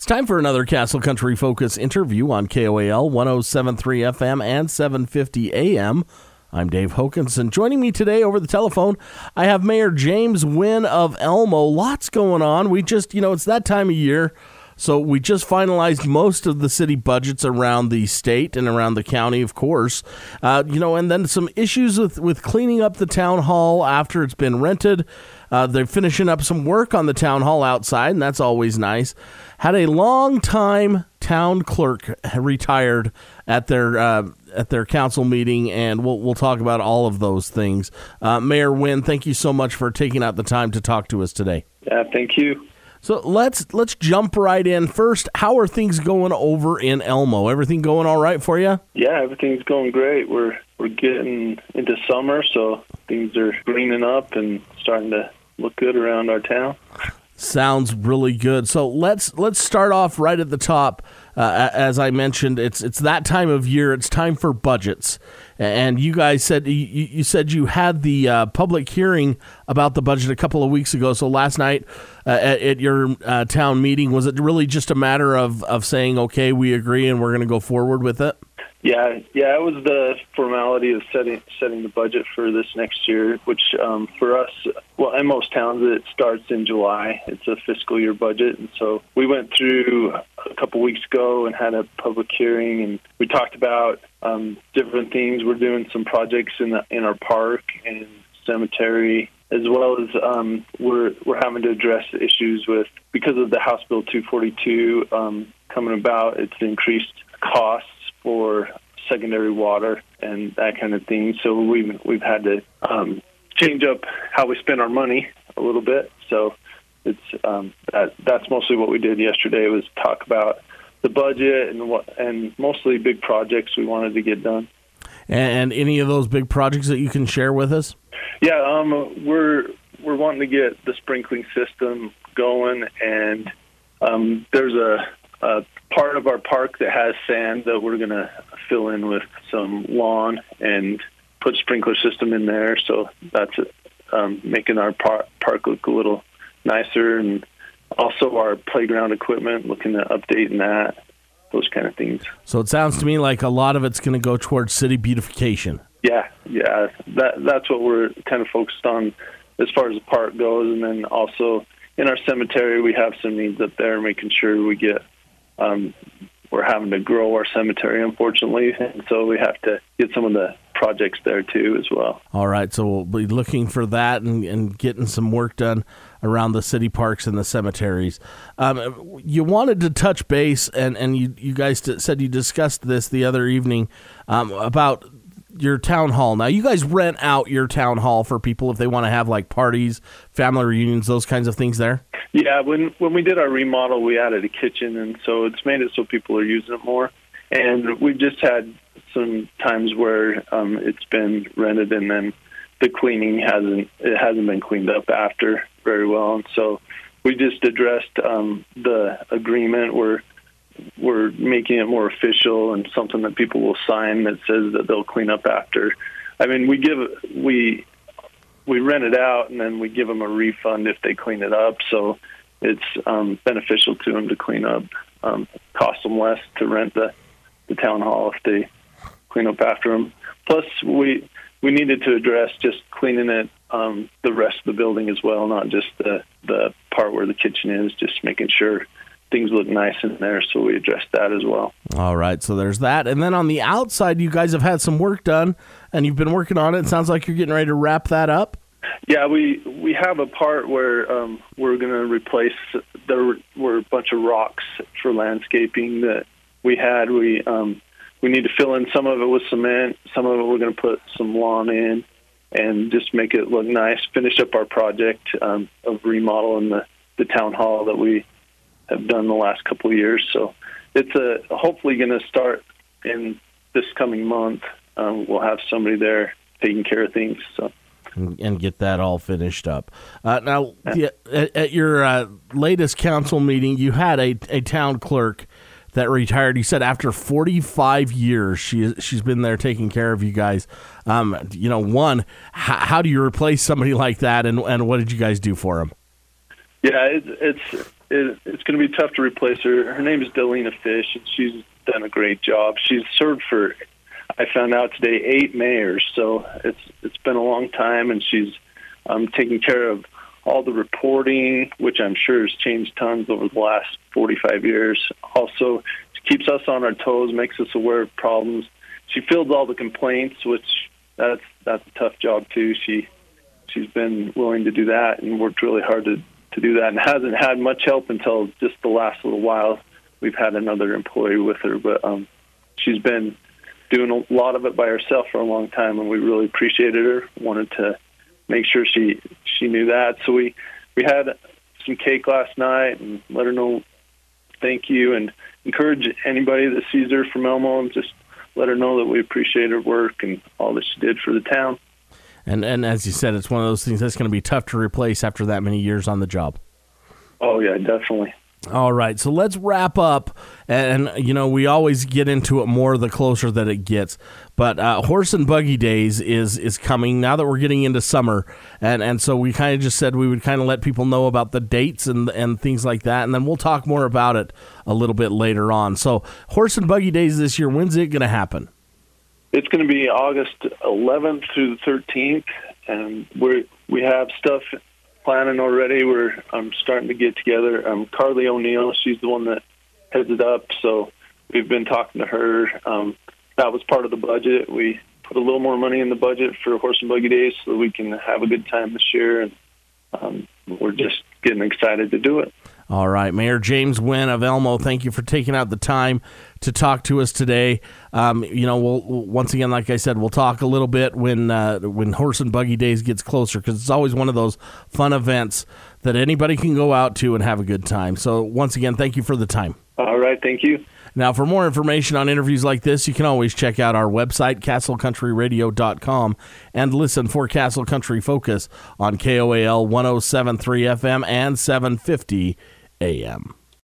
It's time for another Castle Country Focus interview on KOAL 107.3 FM and 750 AM. I'm Dave Hokanson. Joining me today over the telephone, I have Mayor James Wynn of Elmo. Lots going on. We just, it's that time of year, so we just finalized most of the city budgets around the state and around the county, of course. And then some issues with cleaning up the town hall after it's been rented. They're finishing up some work on the town hall outside, and that's always nice. Had a long-time town clerk retired at their council meeting, and we'll talk about all of those things. Mayor Wynn, thank you so much for taking out the time to talk to us today. Yeah, thank you. So let's jump right in. First, how are things going over in Elmo? Everything going all right for you? Yeah, everything's going great. We're getting into summer, so things are greening up and starting to look good around our town. Sounds really good. So let's start off right at the top. As I mentioned, it's that time of year. It's time for budgets, and you guys said you said you had the public hearing about the budget a couple of weeks ago. So last night at your town meeting, was it really just a matter of saying, okay, we agree and we're going to go forward with it? Yeah, it was the formality of setting the budget for this next year, which for us, well, in most towns, it starts in July. It's a fiscal year budget, and so we went through a couple weeks ago and had a public hearing, and we talked about different things. We're doing some projects in our park and cemetery, as well as we're having to address issues because of the House Bill 242 coming about. It's increased costs for secondary water and that kind of thing. So we've had to change up how we spend our money a little bit. So it's that's mostly what we did yesterday, was talk about the budget and mostly big projects we wanted to get done. And any of those big projects that you can share with us? Yeah, we're wanting to get the sprinkling system going, and there's a part of our park that has sand that we're going to fill in with some lawn and put a sprinkler system in there. So that's making our park look a little nicer, and also our playground equipment, looking at updating that, those kind of things. So it sounds to me like a lot of it's going to go towards city beautification. Yeah. That's what we're kind of focused on as far as the park goes. And then also in our cemetery, we have some needs up there, making sure we get we're having to grow our cemetery, unfortunately, and so we have to get some of the projects there too as well. All right, so we'll be looking for that and getting some work done around the city parks and the cemeteries. You wanted to touch base, and you guys said you discussed this the other evening about your town hall. Now, you guys rent out your town hall for people if they want to have like parties, family reunions, those kinds of things there? Yeah, when we did our remodel, we added a kitchen, and so it's made it so people are using it more. And we've just had some times where it's been rented, and then the cleaning hasn't been cleaned up after very well. And so we just addressed the agreement. We're making it more official and something that people will sign that says that they'll clean up after. I mean, we rent it out, and then we give them a refund if they clean it up. So it's beneficial to them to clean up. Costs them less to rent the town hall if they clean up after them. Plus, we needed to address just cleaning it, the rest of the building as well, not just the part where the kitchen is, just making sure things look nice in there, so we addressed that as well. All right, so there's that. And then on the outside, you guys have had some work done, and you've been working on it. It sounds like you're getting ready to wrap that up. Yeah, we have a part where we're going to replace, there were a bunch of rocks for landscaping that we had. We need to fill in some of it with cement, some of it we're going to put some lawn in, and just make it look nice, finish up our project of remodeling the town hall that we have done the last couple of years. So it's hopefully going to start in this coming month. We'll have somebody there taking care of things. So. And get that all finished up. Now, at your latest council meeting, you had a town clerk that retired. You said after 45 years, she's been there taking care of you guys. How do you replace somebody like that, and what did you guys do for him? Yeah, it's it's going to be tough to replace her. Her name is Delina Fish, and she's done a great job. She's served for, I found out today, 8 mayors. So it's been a long time, and she's taking care of all the reporting, which I'm sure has changed tons over the last 45 years. Also, she keeps us on our toes, makes us aware of problems. She fields all the complaints, which that's a tough job too. She's been willing to do that and worked really hard to do that, and hasn't had much help until just the last little while. We've had another employee with her, but she's been doing a lot of it by herself for a long time, and we really appreciated her. Wanted to make sure she knew that. So we had some cake last night and let her know thank you, and encourage anybody that sees her from Elmo and just let her know that we appreciate her work and all that she did for the town. And as you said, it's one of those things that's going to be tough to replace after that many years on the job. Oh, yeah, definitely. All right, so let's wrap up. And we always get into it more the closer that it gets. But Horse and Buggy Days is coming now that we're getting into summer. And so we kind of just said we would kind of let people know about the dates and things like that. And then we'll talk more about it a little bit later on. So Horse and Buggy Days this year, when's it going to happen? It's going to be August 11th through the 13th, and we have stuff planning already. We're starting to get together. Carly O'Neill, she's the one that heads it up, so we've been talking to her. That was part of the budget. We put a little more money in the budget for Horse and Buggy Days so that we can have a good time this year, and we're just getting excited to do it. All right, Mayor James Wynn of Elmo, thank you for taking out the time to talk to us today. We'll once again, like I said, we'll talk a little bit when Horse and Buggy Days gets closer, because it's always one of those fun events that anybody can go out to and have a good time. So once again, thank you for the time. All right, thank you. Now, for more information on interviews like this, you can always check out our website, castlecountryradio.com, and listen for Castle Country Focus on KOAL 107.3 FM and 750 AM.